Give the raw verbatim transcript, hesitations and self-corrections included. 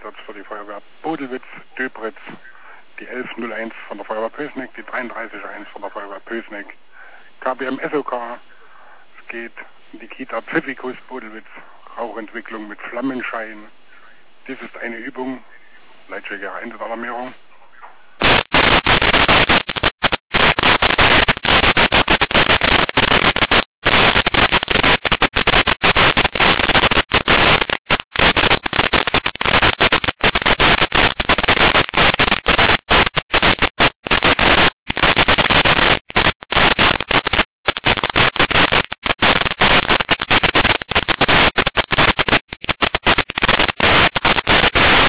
Einsatz für die Feuerwehr Bodelwitz, Döbritz, die elf null eins von der Feuerwehr Pößneck, die dreiunddreißig eins von der Feuerwehr Pößneck, K B M S O K, es geht in die Kita Pfiffikus Bodelwitz, Rauchentwicklung mit Flammenschein. Dies ist eine Übung, Leitstärke Einsatzalarmierung.